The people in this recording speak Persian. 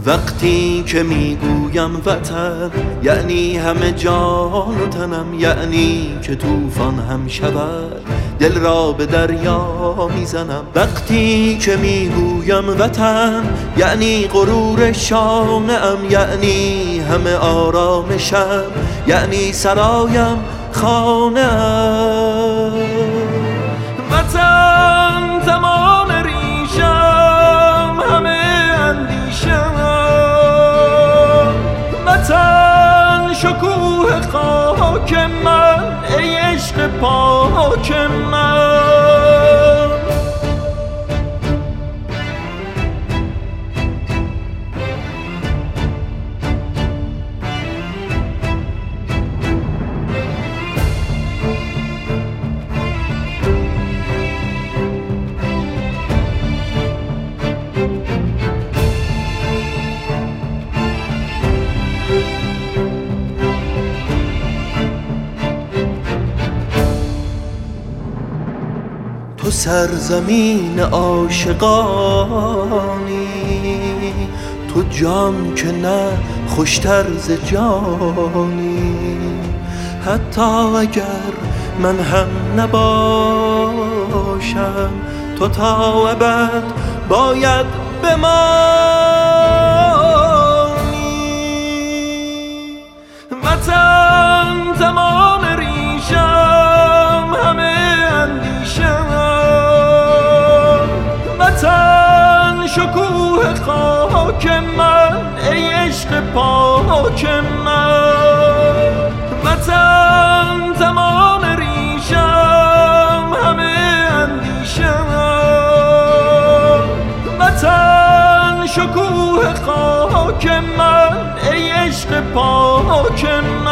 وقتی که میگویم وطن یعنی همه جان و تنم، یعنی که طوفان هم شود دل را به دریا میزنم. وقتی که میگویم وطن یعنی غرور شانه‌ام، یعنی همه آرامشم، یعنی سرایم خانه‌ام. وطن تمام ریشم، همه اندیشم. وطن شکوه خاک من، ای عشق پاک من. تو سرزمین عاشقانی، تو جان که نه خوشتر ز جانی. حتی اگر من هم نباشم، تو تا ابد باید بمانی. وطن تمام ریشم، همه اندیشم. وطن شکوه خاک من، ای عشق پاک من. وطن تمام ریشم، همه اندیشم. وطن شکوه خاک من، ای عشق پاک من.